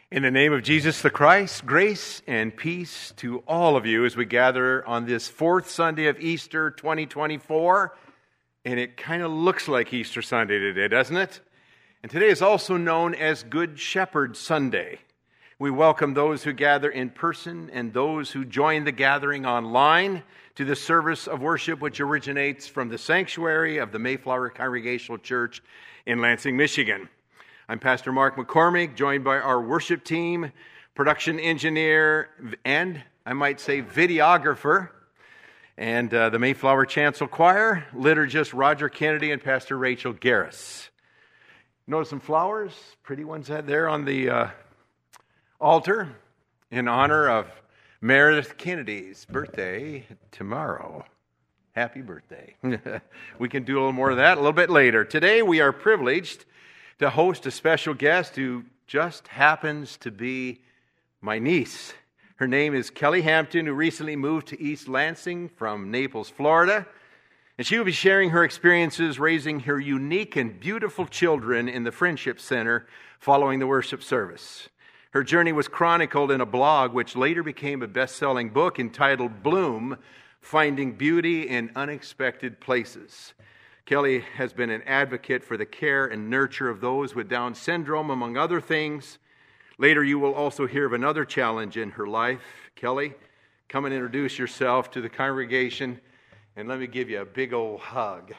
In the name of Jesus the Christ, grace and peace to all of you as we gather on this fourth Sunday of Easter 2024. And it kind of looks like Easter Sunday today, doesn't it? And today is also known as Good Shepherd Sunday. We welcome those who gather in person and those who join the gathering online to the service of worship which originates from the sanctuary of the Mayflower Congregational Church in Lansing, Michigan. I'm Pastor Mark McCormick, joined by our worship team, production engineer, and I might say videographer, and the Mayflower Chancel Choir, liturgist Roger Kennedy, and Pastor Rachel Garris. Notice some flowers, pretty ones there on the altar in honor of Meredith Kennedy's birthday tomorrow. Happy birthday. We can do a little more of that a little bit later. Today we are privileged to host a special guest who just happens to be my niece. Her name is Kelly Hampton, who recently moved to East Lansing from Naples, Florida. And she will be sharing her experiences raising her unique and beautiful children in the Friendship Center following the worship service. Her journey was chronicled in a blog which later became a best-selling book entitled Bloom, Finding Beauty in Unexpected Places. Kelly has been an advocate for the care and nurture of those with Down syndrome, among other things. Later, you will also hear of another challenge in her life. Kelly, come and introduce yourself to the congregation, and let me give you a big old hug.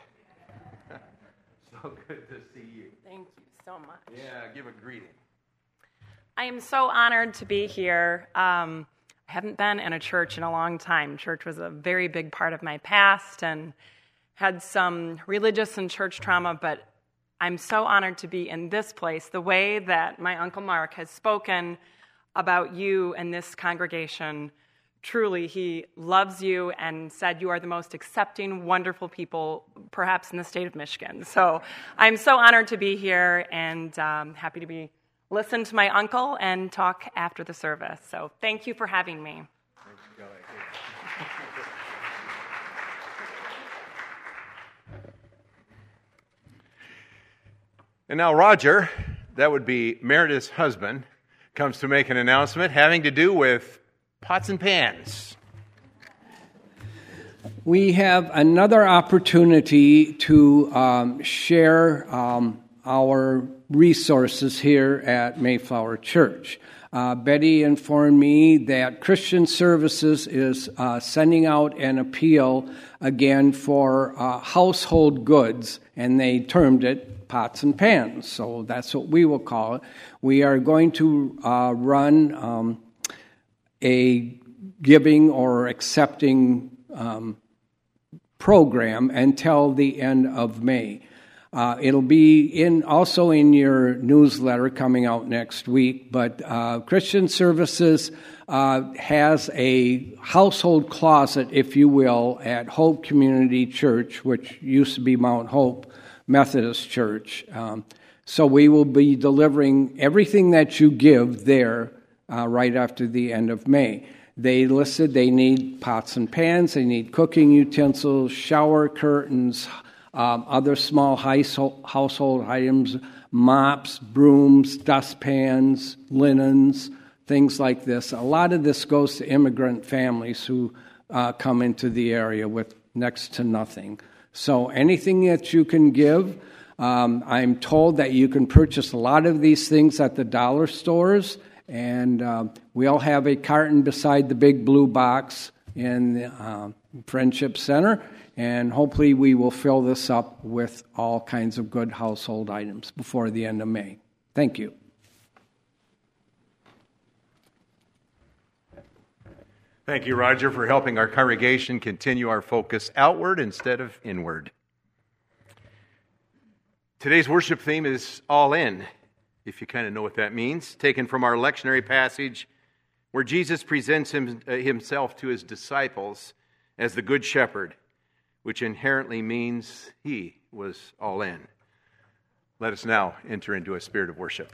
So good to see you. Thank you so much. Yeah, give a greeting. I am so honored to be here. I haven't been in a church in a long time. Church was a very big part of my past, and had some religious and church trauma, but I'm so honored to be in this place. The way that my Uncle Mark has spoken about you and this congregation, truly, he loves you and said you are the most accepting, wonderful people, perhaps in the state of Michigan. So I'm so honored to be here and happy to listen to my uncle and talk after the service. So thank you for having me. And now Roger, that would be Meredith's husband, comes to make an announcement having to do with pots and pans. We have another opportunity to share our resources here at Mayflower Church. Betty informed me that Christian Services is sending out an appeal again for household goods, and they termed it pots and pans, so that's what we will call it. We are going to run a giving or accepting program until the end of May. It'll be also in your newsletter coming out next week, but Christian Services has a household closet, if you will, at Hope Community Church, which used to be Mount Hope Methodist Church. So we will be delivering everything that you give there right after the end of May. They listed they need pots and pans, they need cooking utensils, shower curtains, other small household items, mops, brooms, dustpans, linens, things like this. A lot of this goes to immigrant families who come into the area with next to nothing. So anything that you can give, I'm told that you can purchase a lot of these things at the dollar stores, and we'll have a carton beside the big blue box in the Friendship Center, and hopefully we will fill this up with all kinds of good household items before the end of May. Thank you. Thank you, Roger, for helping our congregation continue our focus outward instead of inward. Today's worship theme is all in, if you kind of know what that means, taken from our lectionary passage where Jesus presents himself to his disciples as the Good Shepherd, which inherently means he was all in. Let us now enter into a spirit of worship.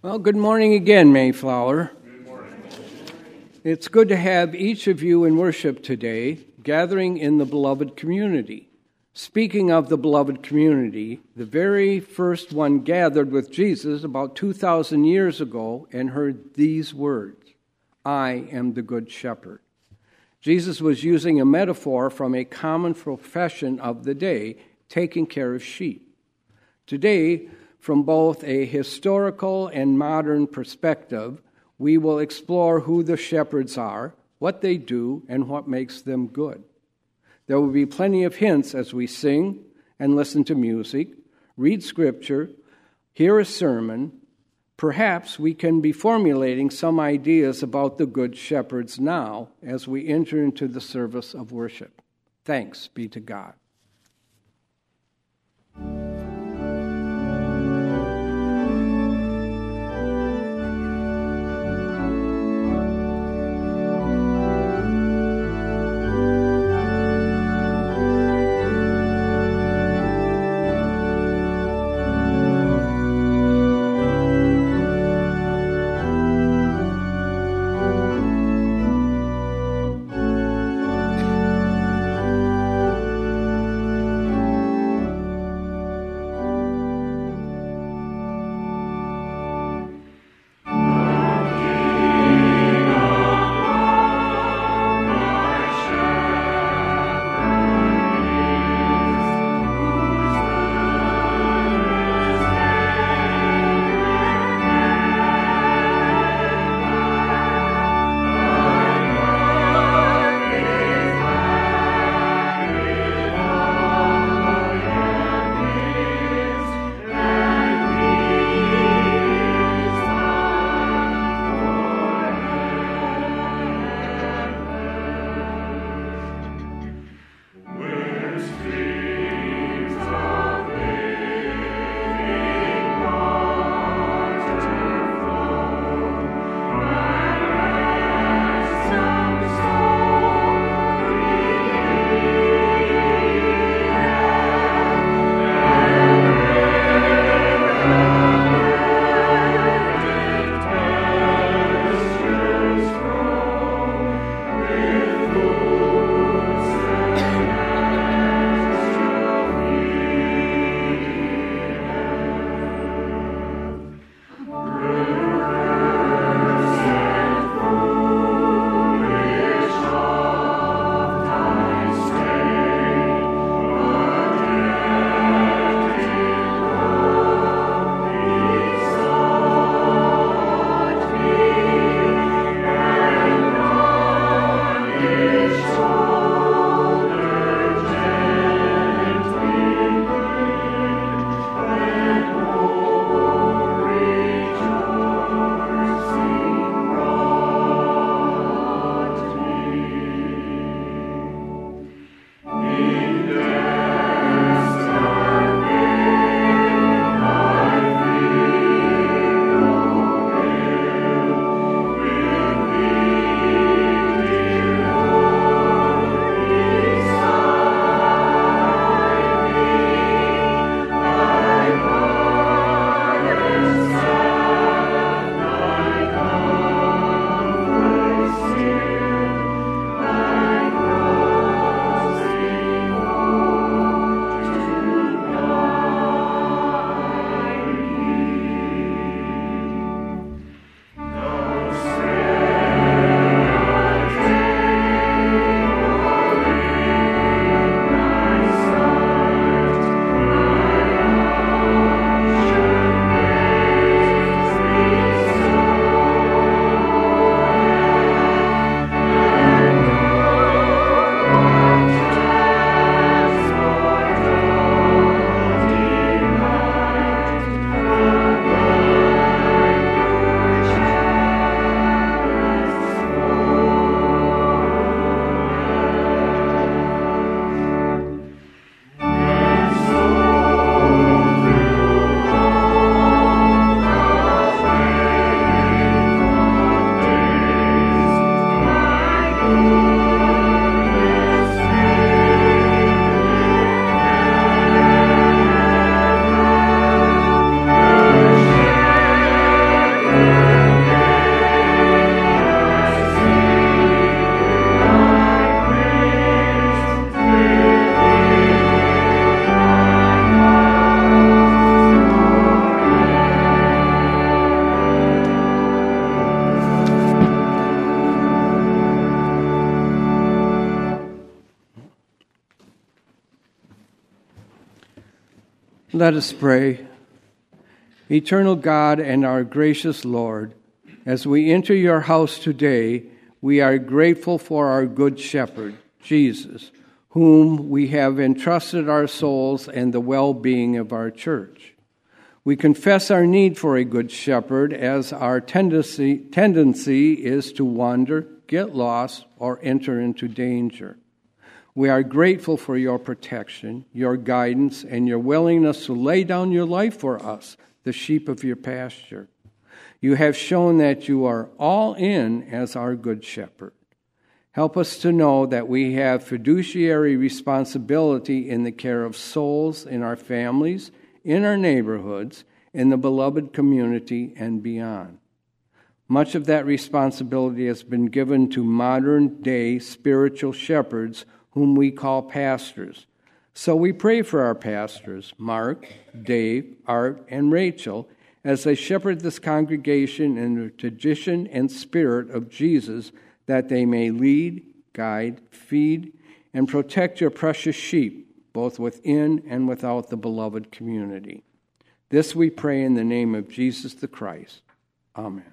Well, good morning again, Mayflower. Good morning. It's good to have each of you in worship today, gathering in the beloved community. Speaking of the beloved community, the very first one gathered with Jesus about 2,000 years ago and heard these words, "I am the good shepherd." Jesus was using a metaphor from a common profession of the day, taking care of sheep. Today, from both a historical and modern perspective, we will explore who the shepherds are, what they do, and what makes them good. There will be plenty of hints as we sing and listen to music, read scripture, hear a sermon. Perhaps we can be formulating some ideas about the good shepherds now as we enter into the service of worship. Thanks be to God. Let us pray. Eternal God and our gracious Lord, as we enter your house today, we are grateful for our good shepherd, Jesus, whom we have entrusted our souls and the well-being of our church. We confess our need for a good shepherd, as our tendency is to wander, get lost, or enter into danger. We are grateful for your protection, your guidance, and your willingness to lay down your life for us, the sheep of your pasture. You have shown that you are all in as our good shepherd. Help us to know that we have fiduciary responsibility in the care of souls in our families, in our neighborhoods, in the beloved community, and beyond. Much of that responsibility has been given to modern-day spiritual shepherds whom we call pastors. So we pray for our pastors, Mark, Dave, Art, and Rachel, as they shepherd this congregation in the tradition and spirit of Jesus, that they may lead, guide, feed, and protect your precious sheep, both within and without the beloved community. This we pray in the name of Jesus the Christ. Amen.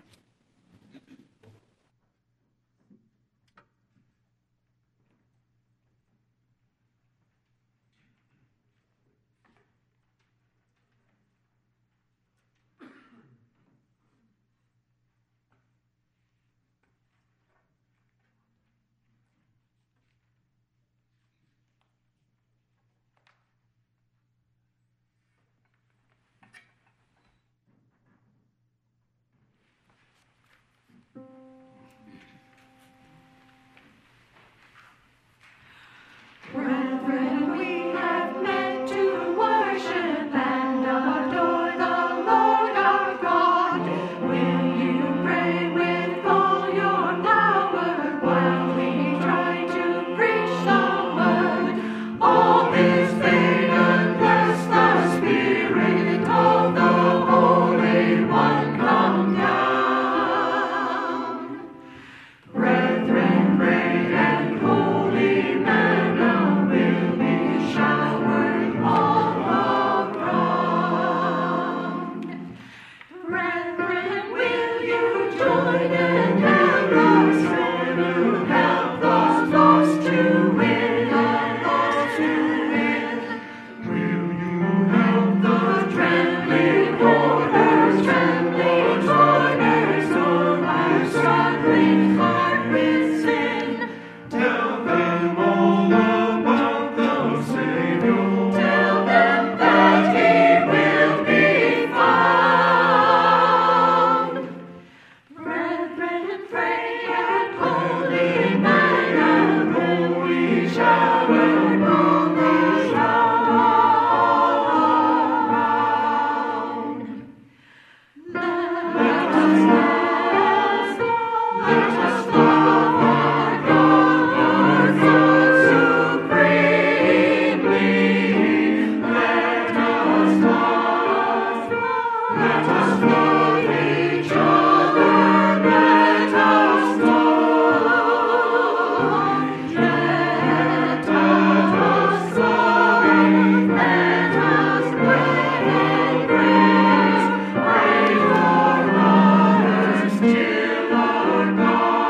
Our God.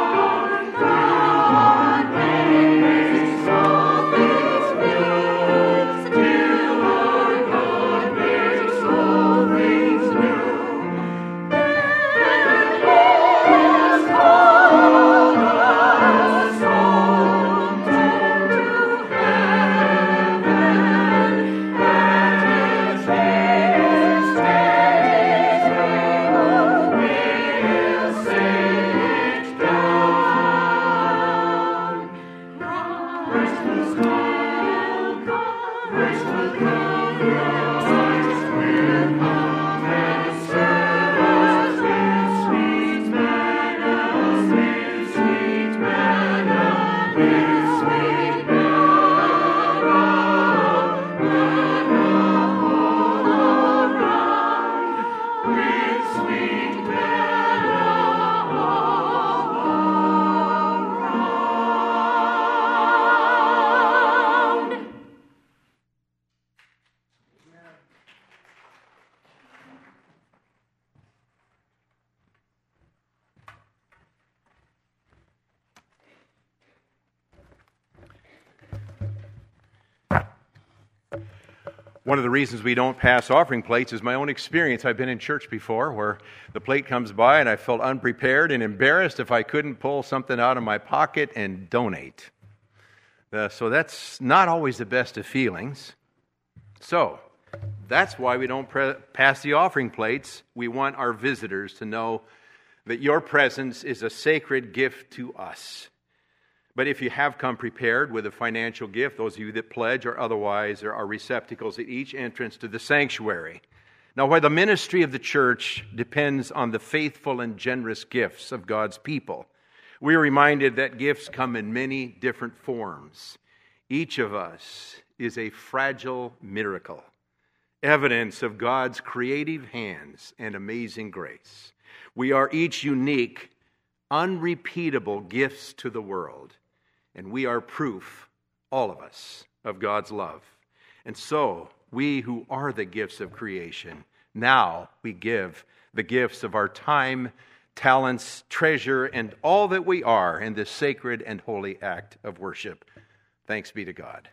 One of the reasons we don't pass offering plates is my own experience. I've been in church before where the plate comes by and I felt unprepared and embarrassed if I couldn't pull something out of my pocket and donate. So that's not always the best of feelings. So that's why we don't pass the offering plates. We want our visitors to know that your presence is a sacred gift to us. But if you have come prepared with a financial gift, those of you that pledge or otherwise, there are receptacles at each entrance to the sanctuary. Now, while the ministry of the church depends on the faithful and generous gifts of God's people, we are reminded that gifts come in many different forms. Each of us is a fragile miracle, evidence of God's creative hands and amazing grace. We are each unique, unrepeatable gifts to the world. And we are proof, all of us, of God's love. And so, we who are the gifts of creation, now we give the gifts of our time, talents, treasure, and all that we are in this sacred and holy act of worship. Thanks be to God.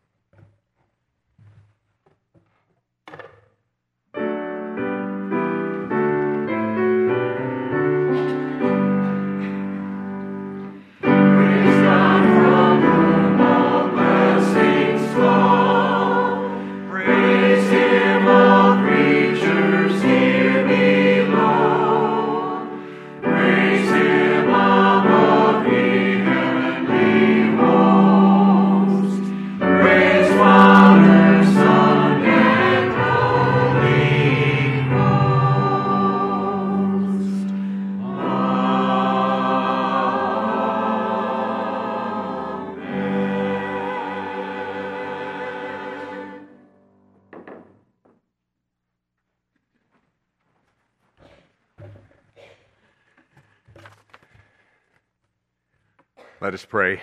Let us pray.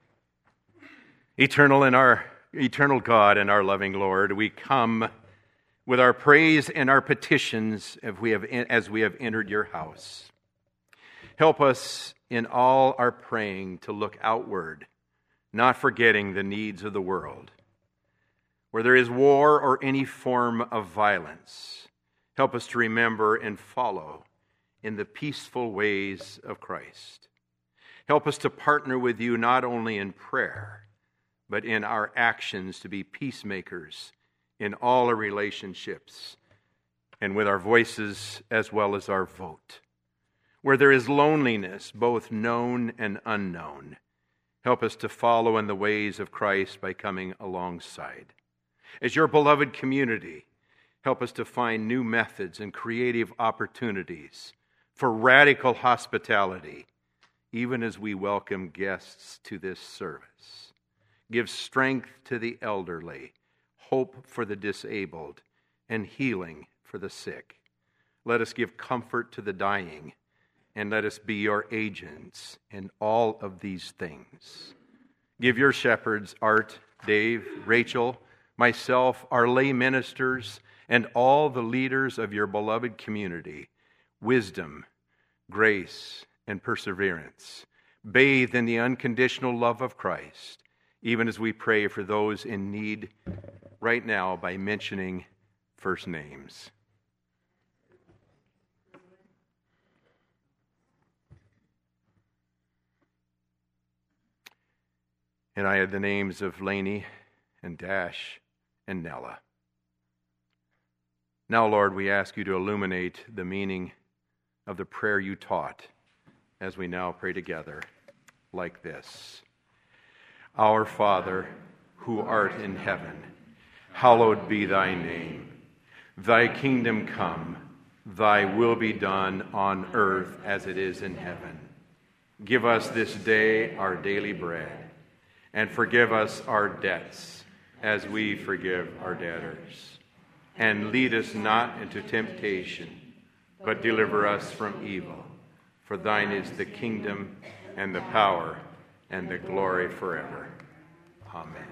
Eternal God and our loving Lord, we come with our praise and our petitions as we have entered your house. Help us in all our praying to look outward, not forgetting the needs of the world. Where there is war or any form of violence, help us to remember and follow in the peaceful ways of Christ. Help us to partner with you not only in prayer, but in our actions to be peacemakers in all our relationships and with our voices as well as our vote. Where there is loneliness, both known and unknown, help us to follow in the ways of Christ by coming alongside. As your beloved community, help us to find new methods and creative opportunities for radical hospitality, even as we welcome guests to this service. Give strength to the elderly, hope for the disabled, and healing for the sick. Let us give comfort to the dying, and let us be your agents in all of these things. Give your shepherds, Art, Dave, Rachel, myself, our lay ministers, and all the leaders of your beloved community, wisdom, grace, and perseverance, bathed in the unconditional love of Christ, even as we pray for those in need right now by mentioning first names. And I had the names of Lainey and Dash and Nella. Now, Lord, we ask you to illuminate the meaning of the prayer you taught as we now pray together like this. Our Father, who art in heaven, hallowed be thy name. Thy kingdom come, thy will be done on earth as it is in heaven. Give us this day our daily bread, and forgive us our debts as we forgive our debtors. And lead us not into temptation, but deliver us from evil. For thine is the kingdom and the power and the glory forever. Amen.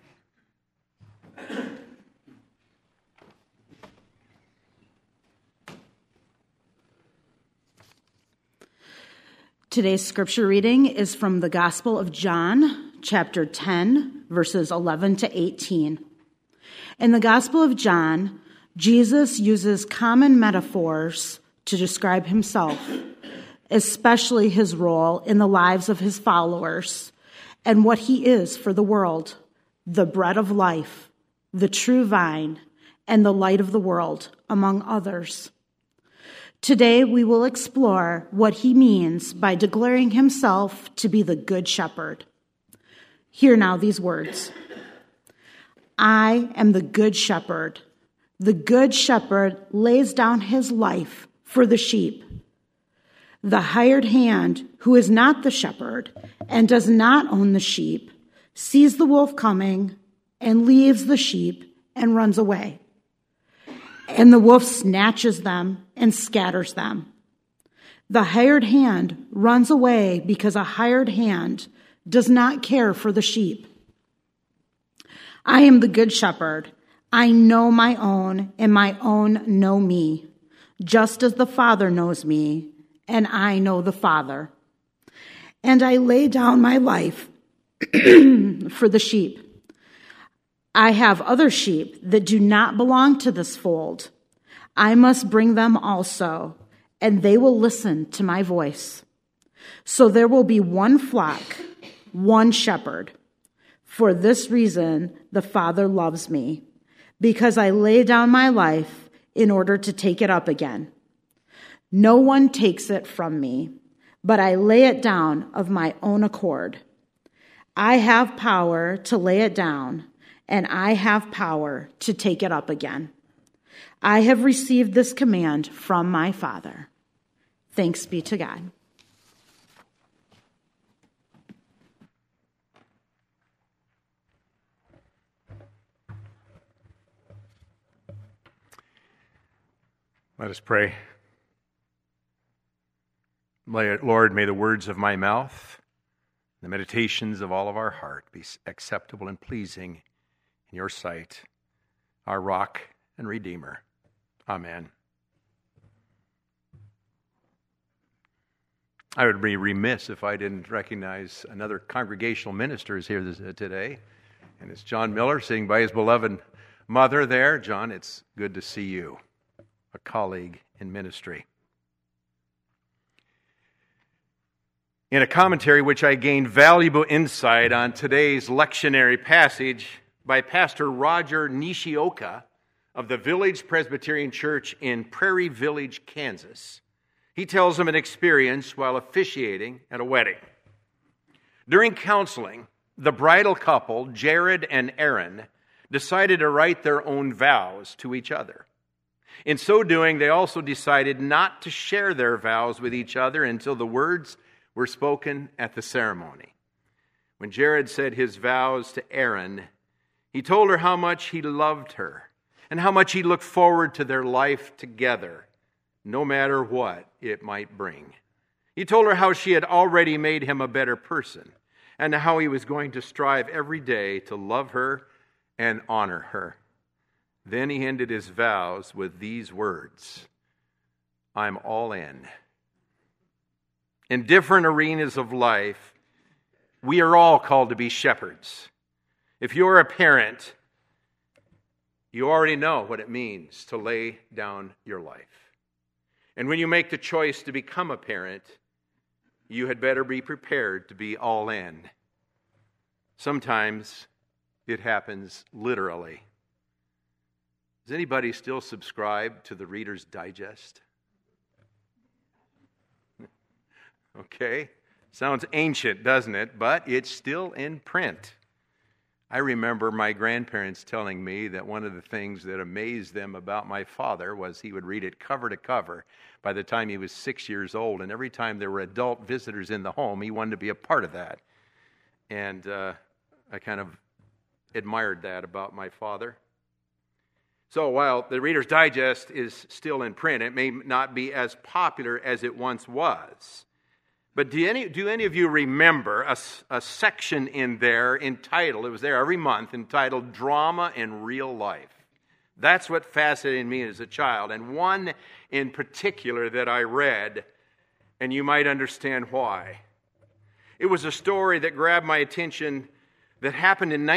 Today's scripture reading is from the Gospel of John, chapter 10, verses 11 to 18. In the Gospel of John, Jesus uses common metaphors to describe himself, especially his role in the lives of his followers and what he is for the world, the bread of life, the true vine, and the light of the world, among others. Today, we will explore what he means by declaring himself to be the Good Shepherd. Hear now these words. I am the Good Shepherd. The Good Shepherd lays down his life for the sheep. The hired hand, who is not the shepherd and does not own the sheep, sees the wolf coming and leaves the sheep and runs away. And the wolf snatches them and scatters them. The hired hand runs away because a hired hand does not care for the sheep. I am the Good Shepherd. I know my own, and my own know me, just as the Father knows me, and I know the Father. And I lay down my life for the sheep. I have other sheep that do not belong to this fold. I must bring them also, and they will listen to my voice. So there will be one flock, one shepherd. For this reason, the Father loves me, because I lay down my life in order to take it up again. No one takes it from me, but I lay it down of my own accord. I have power to lay it down, and I have power to take it up again. I have received this command from my Father. Thanks be to God. Let us pray. Lord, may the words of my mouth, the meditations of all of our heart be acceptable and pleasing in your sight, our rock and redeemer. Amen. I would be remiss if I didn't recognize another congregational minister is here today, and it's John Miller sitting by his beloved mother there. John, it's good to see you, a colleague in ministry. In a commentary which I gained valuable insight on today's lectionary passage by Pastor Roger Nishioka of the Village Presbyterian Church in Prairie Village, Kansas, he tells of an experience while officiating at a wedding. During counseling, the bridal couple, Jared and Aaron, decided to write their own vows to each other. In so doing, they also decided not to share their vows with each other until the words were spoken at the ceremony. When Jared said his vows to Aaron, he told her how much he loved her and how much he looked forward to their life together, no matter what it might bring. He told her how she had already made him a better person and how he was going to strive every day to love her and honor her. Then he ended his vows with these words, I'm all in. In different arenas of life, we are all called to be shepherds. If you're a parent, you already know what it means to lay down your life. And when you make the choice to become a parent, you had better be prepared to be all in. Sometimes it happens literally. Does anybody still subscribe to the Reader's Digest? Okay, sounds ancient, doesn't it? But it's still in print. I remember my grandparents telling me that one of the things that amazed them about my father was he would read it cover to cover by the time he was 6 years old. And every time there were adult visitors in the home, he wanted to be a part of that. And I kind of admired that about my father. So while the Reader's Digest is still in print, it may not be as popular as it once was. But do any of you remember a section in there entitled, it was there every month, entitled Drama in Real Life? That's what fascinated me as a child. And one in particular that I read, and you might understand why. It was a story that grabbed my attention that happened in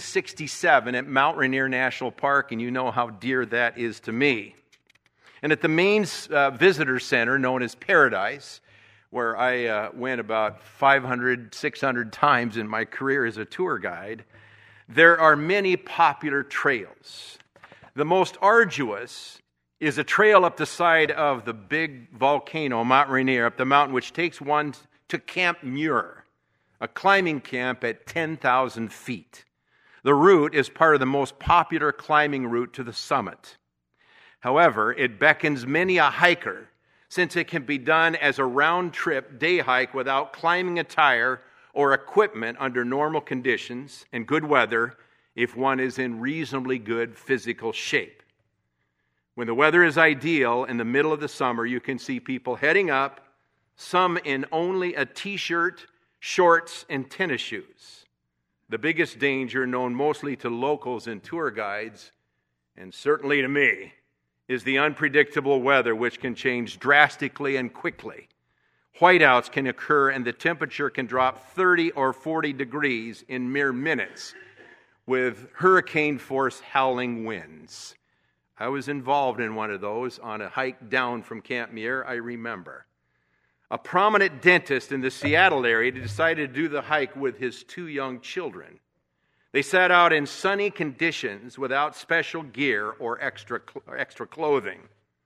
1967 at Mount Rainier National Park, and you know how dear that is to me. And at the main visitor center known as Paradise, where I went about 500, 600 times in my career as a tour guide, there are many popular trails. The most arduous is a trail up the side of the big volcano, Mount Rainier, up the mountain, which takes one to Camp Muir, a climbing camp at 10,000 feet. The route is part of the most popular climbing route to the summit. However, it beckons many a hiker, since it can be done as a round-trip day hike without climbing attire or equipment under normal conditions and good weather if one is in reasonably good physical shape. When the weather is ideal in the middle of the summer, you can see people heading up, some in only a t-shirt, shorts, and tennis shoes. The biggest danger, known mostly to locals and tour guides, and certainly to me, is the unpredictable weather, which can change drastically and quickly. Whiteouts can occur and the temperature can drop 30 or 40 degrees in mere minutes with hurricane-force howling winds. I was involved in one of those on a hike down from Camp Muir, I remember. A prominent dentist in the Seattle area decided to do the hike with his 2 young children. They set out in sunny conditions without special gear or extra clothing.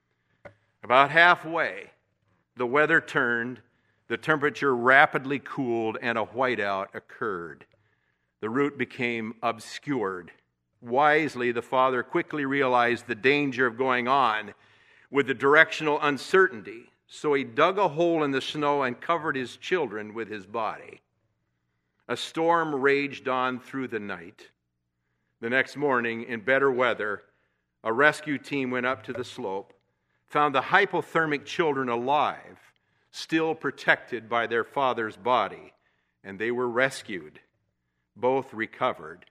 About halfway, the weather turned, the temperature rapidly cooled, and a whiteout occurred. The route became obscured. Wisely, the father quickly realized the danger of going on with the directional uncertainty, so he dug a hole in the snow and covered his children with his body. A storm raged on through the night. The next morning, in better weather, a rescue team went up to the slope, found the hypothermic children alive, still protected by their father's body, and they were rescued. Both recovered.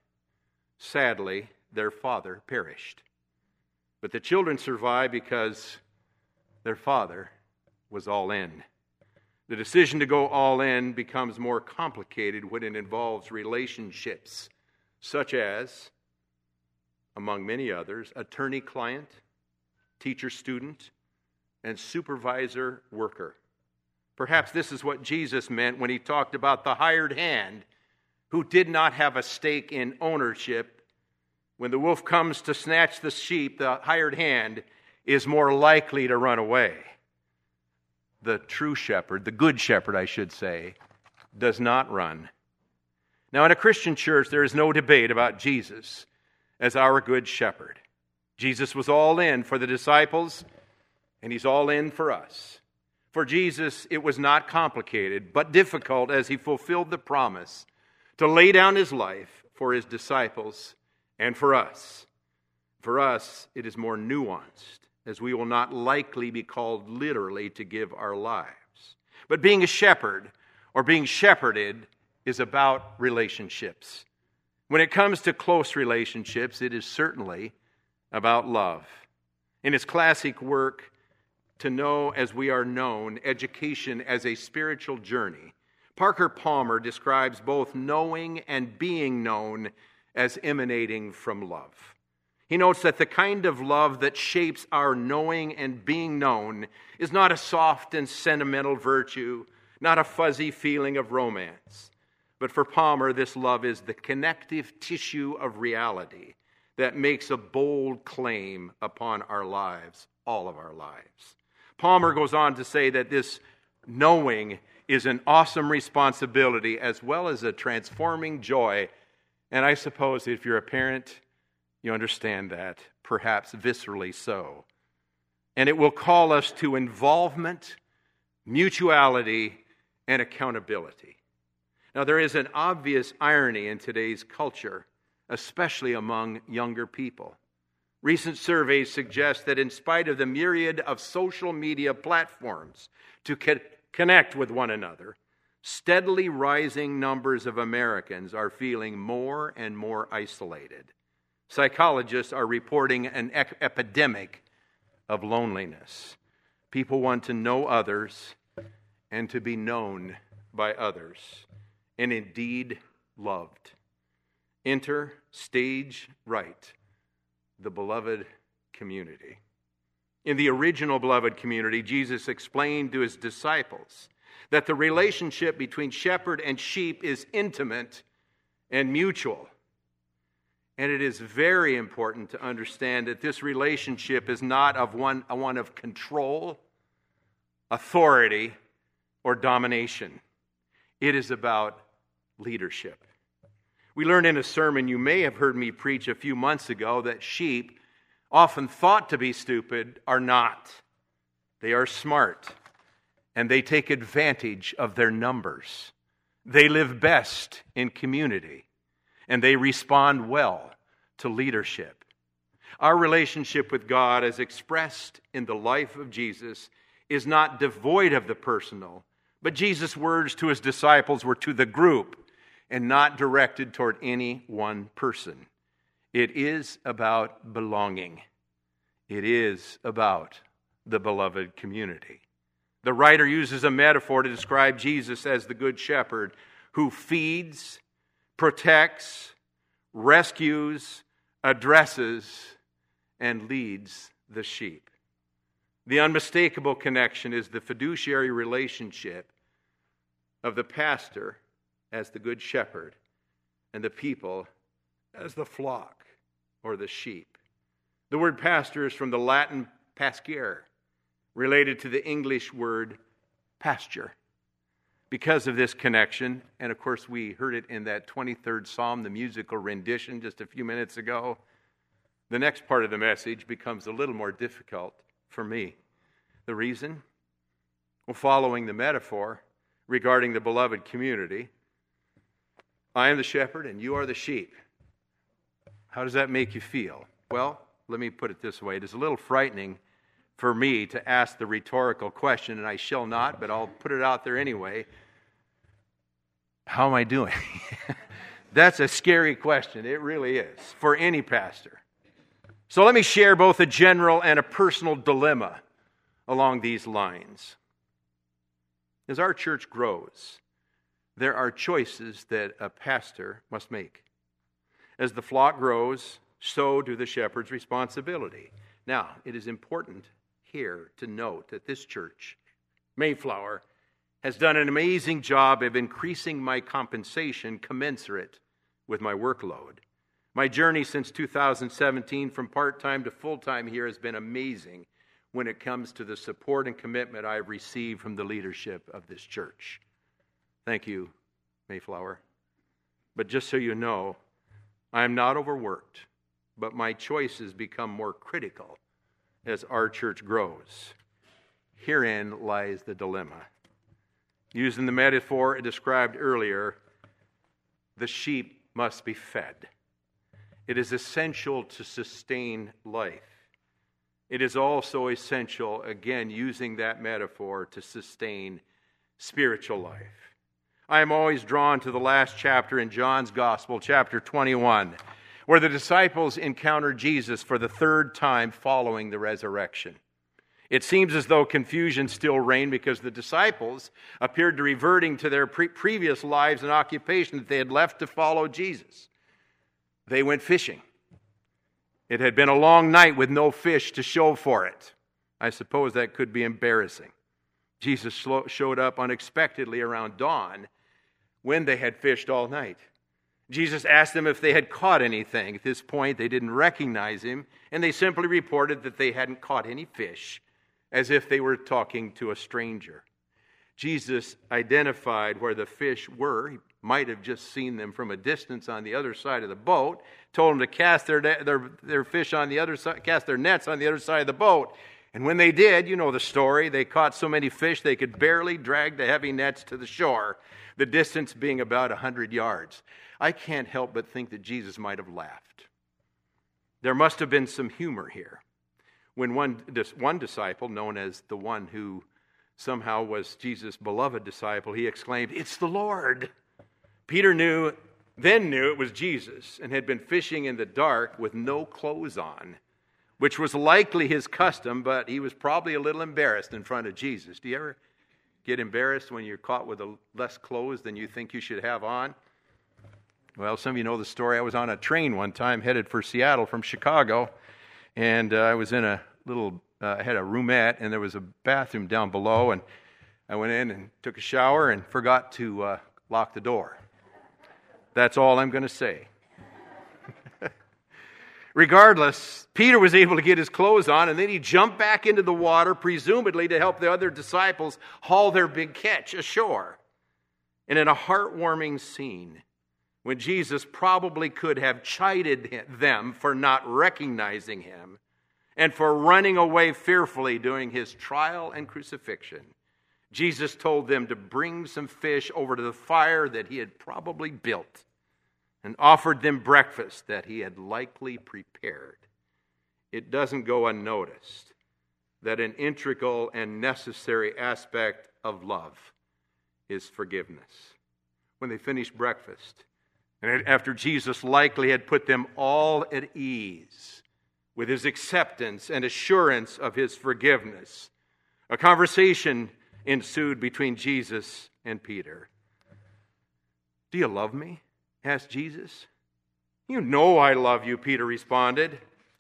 Sadly, their father perished. But the children survived because their father was all in. The decision to go all in becomes more complicated when it involves relationships, such as, among many others, attorney-client, teacher-student, and supervisor-worker. Perhaps this is what Jesus meant when he talked about the hired hand who did not have a stake in ownership. When the wolf comes to snatch the sheep, the hired hand is more likely to run away. The true shepherd, the good shepherd, I should say, does not run. Now, in a Christian church, there is no debate about Jesus as our good shepherd. Jesus was all in for the disciples, and he's all in for us. For Jesus, it was not complicated, but difficult as he fulfilled the promise to lay down his life for his disciples and for us. For us, it is more nuanced, as we will not likely be called literally to give our lives. But being a shepherd or being shepherded is about relationships. When it comes to close relationships, it is certainly about love. In his classic work, To Know as We Are Known, Education as a Spiritual Journey, Parker Palmer describes both knowing and being known as emanating from love. He notes that the kind of love that shapes our knowing and being known is not a soft and sentimental virtue, not a fuzzy feeling of romance. But for Palmer, this love is the connective tissue of reality that makes a bold claim upon our lives, all of our lives. Palmer goes on to say that this knowing is an awesome responsibility as well as a transforming joy. And I suppose if you're a parent, you understand that, perhaps viscerally so. And it will call us to involvement, mutuality, and accountability. Now, there is an obvious irony in today's culture, especially among younger people. Recent surveys suggest that in spite of the myriad of social media platforms to connect with one another, steadily rising numbers of Americans are feeling more and more isolated. Psychologists are reporting an epidemic of loneliness. People want to know others and to be known by others, and indeed loved. Enter stage right, the beloved community. In the original beloved community, Jesus explained to his disciples that the relationship between shepherd and sheep is intimate and mutual. And it is very important to understand that this relationship is not one of control, authority, or domination. It is about leadership. We learned in a sermon you may have heard me preach a few months ago that sheep, often thought to be stupid, are not. They are smart, and they take advantage of their numbers. They live best in community, and they respond well to leadership. Our relationship with God, as expressed in the life of Jesus, is not devoid of the personal, but Jesus' words to his disciples were to the group and not directed toward any one person. It is about belonging. It is about the beloved community. The writer uses a metaphor to describe Jesus as the good shepherd who feeds, protects, rescues, addresses, and leads the sheep. The unmistakable connection is the fiduciary relationship of the pastor as the good shepherd and the people as the flock or the sheep. The word pastor is from the Latin pascere, related to the English word pasture. Because of this connection, and of course we heard it in that 23rd Psalm, the musical rendition just a few minutes ago, the next part of the message becomes a little more difficult for me. The reason? Well, following the metaphor regarding the beloved community, I am the shepherd and you are the sheep. How does that make you feel? Well, let me put it this way. It is a little frightening for me to ask the rhetorical question, and I shall not, but I'll put it out there anyway. How am I doing? That's a scary question. It really is, for any pastor. So let me share both a general and a personal dilemma along these lines. As our church grows, there are choices that a pastor must make. As the flock grows, so do the shepherd's responsibility. Now, it is important here to note that this church, Mayflower, has done an amazing job of increasing my compensation commensurate with my workload. My journey since 2017 from part-time to full-time here has been amazing when it comes to the support and commitment I've received from the leadership of this church. Thank you, Mayflower. But just so you know, I am not overworked, but my choices become more critical as our church grows. Herein lies the dilemma. Using the metaphor described earlier, the sheep must be fed. It is essential to sustain life. It is also essential, again, using that metaphor, to sustain spiritual life. I am always drawn to the last chapter in John's Gospel, chapter 21, where the disciples encounter Jesus for the third time following the resurrection. It seems as though confusion still reigned because the disciples appeared to be reverting to their previous lives and occupation that they had left to follow Jesus. They went fishing. It had been a long night with no fish to show for it. I suppose that could be embarrassing. Jesus showed up unexpectedly around dawn when they had fished all night. Jesus asked them if they had caught anything. At this point, they didn't recognize him, and they simply reported that they hadn't caught any fish, as if they were talking to a stranger. Jesus identified where the fish were. He might have just seen them from a distance on the other side of the boat, told them to cast their fish on the other side, cast their nets on the other side of the boat. And when they did, you know the story, they caught so many fish they could barely drag the heavy nets to the shore, the distance being about 100 yards. I can't help but think that Jesus might have laughed. There must have been some humor here. When one disciple, known as the one who somehow was Jesus' beloved disciple, he exclaimed, "It's the Lord." Peter then knew it was Jesus and had been fishing in the dark with no clothes on, which was likely his custom, but he was probably a little embarrassed in front of Jesus. Do you ever get embarrassed when you're caught with less clothes than you think you should have on? Well, some of you know the story. I was on a train one time headed for Seattle from Chicago, and I was in a little, I had a roomette, and there was a bathroom down below, and I went in and took a shower and forgot to lock the door. That's all I'm going to say. Regardless, Peter was able to get his clothes on, and then he jumped back into the water, presumably to help the other disciples haul their big catch ashore. And in a heartwarming scene, when Jesus probably could have chided them for not recognizing him and for running away fearfully during his trial and crucifixion, Jesus told them to bring some fish over to the fire that he had probably built and offered them breakfast that he had likely prepared. It doesn't go unnoticed that an integral and necessary aspect of love is forgiveness. When they finished breakfast, and after Jesus likely had put them all at ease with his acceptance and assurance of his forgiveness, a conversation ensued between Jesus and Peter. "Do you love me?" asked Jesus. "You know I love you," Peter responded.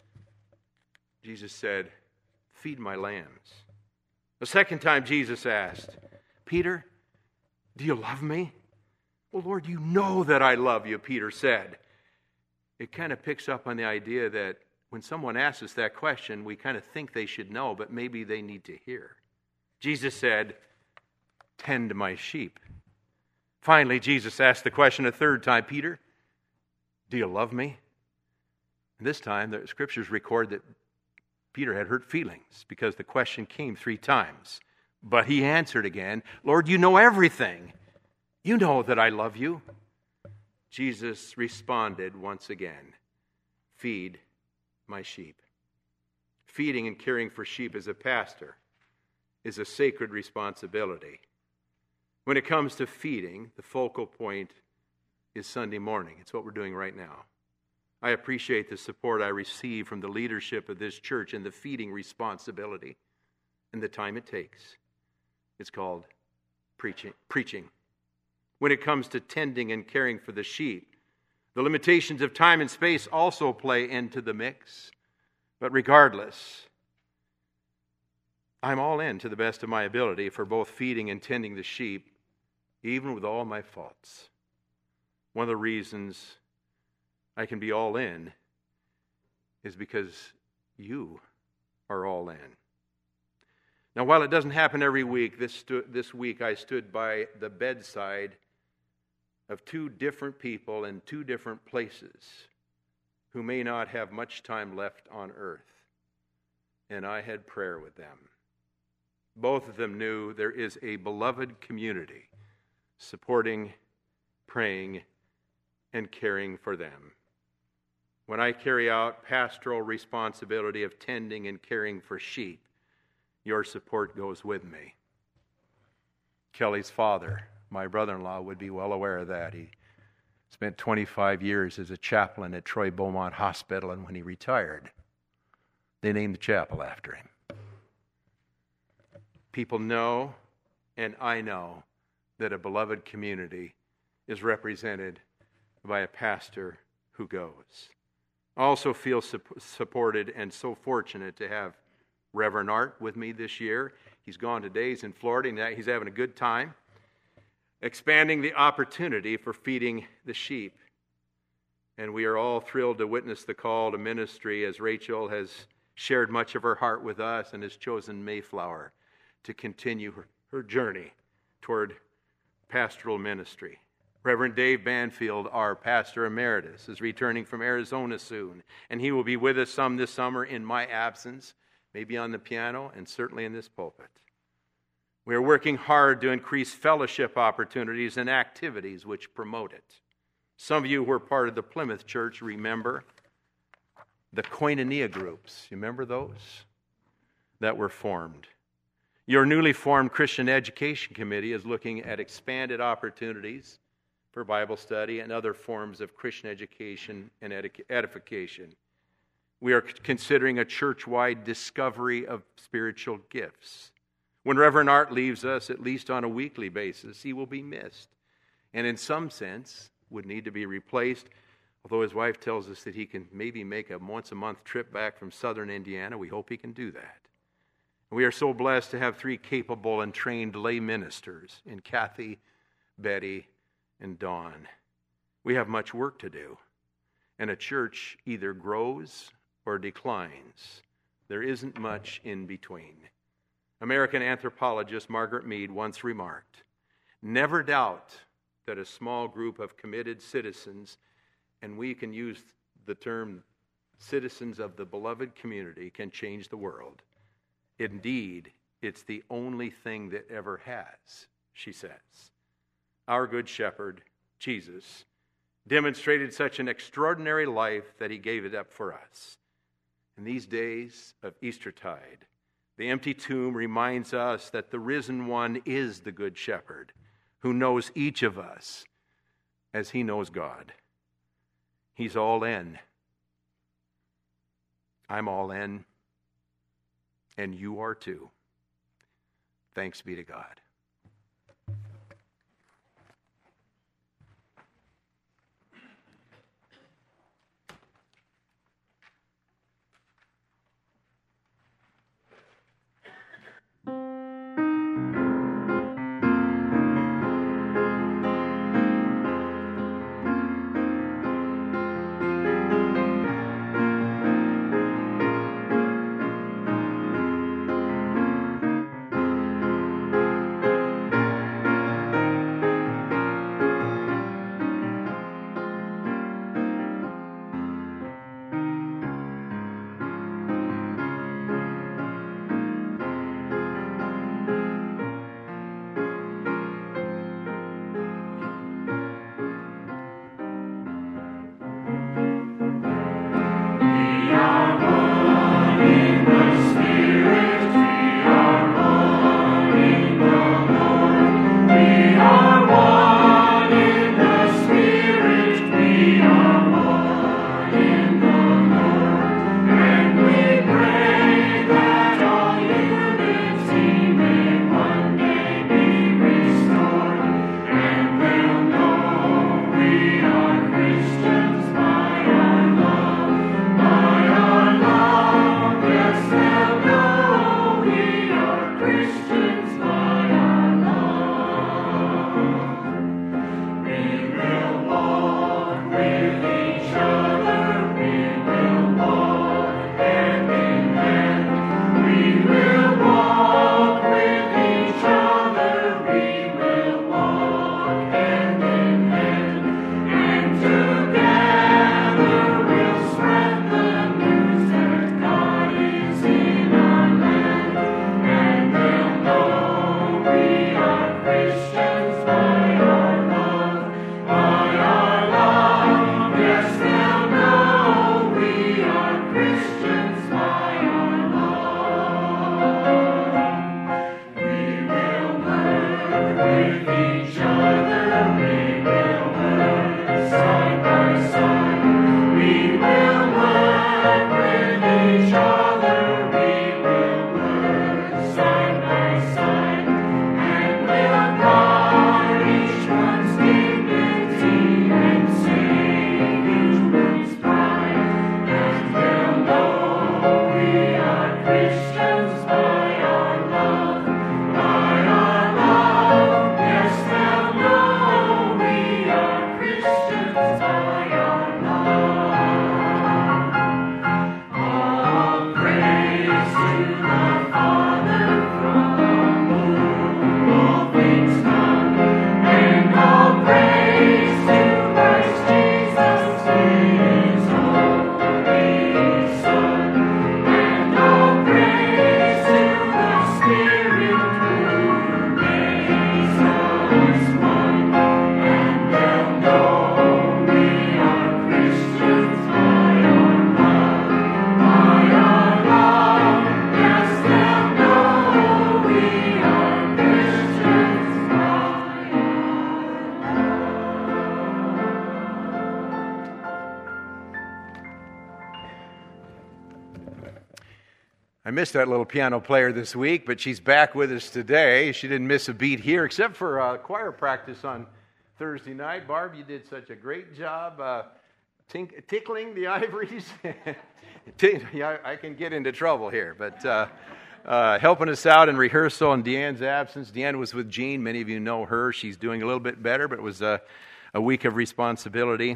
Jesus said, "Feed my lambs." The second time Jesus asked, "Peter, do you love me?" "Well, Lord, you know that I love you," Peter said. It kind of picks up on the idea that when someone asks us that question, we kind of think they should know, but maybe they need to hear. Jesus said, "Tend my sheep." Finally, Jesus asked the question a third time, "Peter, do you love me?" And this time, the scriptures record that Peter had hurt feelings because the question came 3 times. But he answered again, "Lord, you know everything. You know that I love you." Jesus responded once again, "Feed my sheep." Feeding and caring for sheep as a pastor is a sacred responsibility. When it comes to feeding, the focal point is Sunday morning. It's what we're doing right now. I appreciate the support I receive from the leadership of this church in the feeding responsibility and the time it takes. It's called preaching. When it comes to tending and caring for the sheep, the limitations of time and space also play into the mix. But regardless, I'm all in to the best of my ability for both feeding and tending the sheep, even with all my faults. One of the reasons I can be all in is because you are all in. Now, while it doesn't happen every week, this week I stood by the bedside of 2 different people in 2 different places who may not have much time left on earth, and I had prayer with them. Both of them knew there is a beloved community supporting, praying, and caring for them. When I carry out pastoral responsibility of tending and caring for sheep, your support goes with me. Kelly's father, my brother-in-law, would be well aware of that. He spent 25 years as a chaplain at Troy Beaumont Hospital, and when he retired, they named the chapel after him. People know, and I know, that a beloved community is represented by a pastor who goes. I also feel supported and so fortunate to have Reverend Art with me this year. He's gone today. He's in Florida, and he's having a good time, expanding the opportunity for feeding the sheep. And we are all thrilled to witness the call to ministry as Rachel has shared much of her heart with us and has chosen Mayflower to continue her journey toward pastoral ministry. Reverend Dave Banfield, our pastor emeritus, is returning from Arizona soon, and he will be with us some this summer in my absence, maybe on the piano and certainly in this pulpit. We are working hard to increase fellowship opportunities and activities which promote it. Some of you who are part of the Plymouth Church remember the Koinonia groups. You remember those that were formed? Your newly formed Christian Education Committee is looking at expanded opportunities for Bible study and other forms of Christian education and edification. We are considering a church-wide discovery of spiritual gifts. When Reverend Art leaves us, at least on a weekly basis, he will be missed. And in some sense, would need to be replaced. Although his wife tells us that he can maybe make a once-a-month trip back from southern Indiana, we hope he can do that. We are so blessed to have 3 capable and trained lay ministers in Kathy, Betty, and Dawn. We have much work to do, and a church either grows or declines. There isn't much in between. American anthropologist Margaret Mead once remarked, "Never doubt that a small group of committed citizens," and we can use the term citizens of the beloved community, "can change the world. Indeed, it's the only thing that ever has," she says. Our Good Shepherd, Jesus, demonstrated such an extraordinary life that he gave it up for us. In these days of Eastertide, the empty tomb reminds us that the risen one is the Good Shepherd who knows each of us as he knows God. He's all in. I'm all in. And you are too. Thanks be to God. I missed that little piano player this week, but she's back with us today. She didn't miss a beat here, except for choir practice on Thursday night. Barb, you did such a great job tickling the ivories. Yeah, I can get into trouble here, but helping us out in rehearsal in Deanne's absence. Deanne was with Jean. Many of you know her. She's doing a little bit better, but it was a week of responsibility.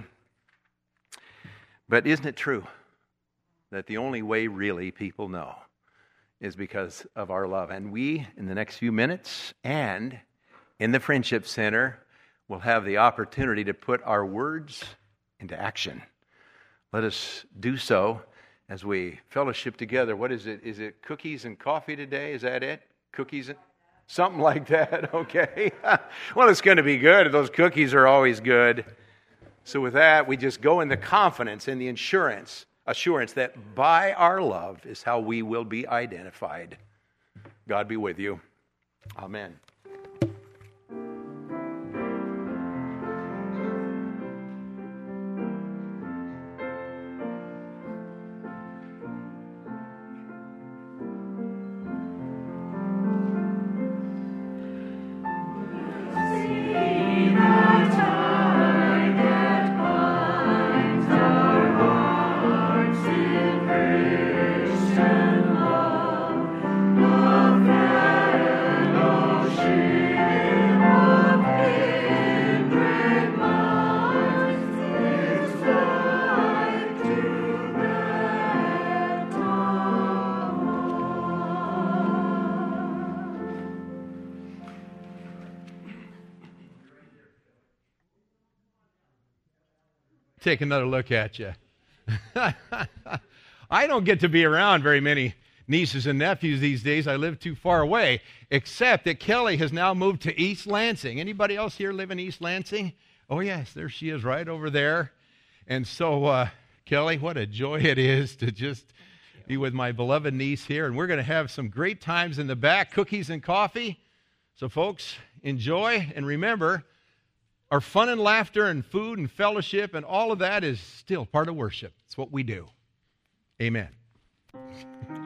But isn't it true that the only way really people know is because of our love? And we, in the next few minutes and in the Friendship Center, will have the opportunity to put our words into action. Let us do so as we fellowship together. What is it? Is it cookies and coffee today? Is that it? Cookies and something like that? Okay. Well, it's going to be good. Those cookies are always good. So with that, we just go in the confidence and the assurance that by our love is how we will be identified. God be with you. Amen. Take another look at you. I don't get to be around very many nieces and nephews these days. I live too far away, except that Kelly has now moved to East Lansing. Anybody else here live in East Lansing? Oh, yes, there she is right over there. And so, Kelly, what a joy it is to just be with my beloved niece here. And we're going to have some great times in the back, cookies and coffee. So, folks, enjoy. And remember, our fun and laughter and food and fellowship and all of that is still part of worship. It's what we do. Amen.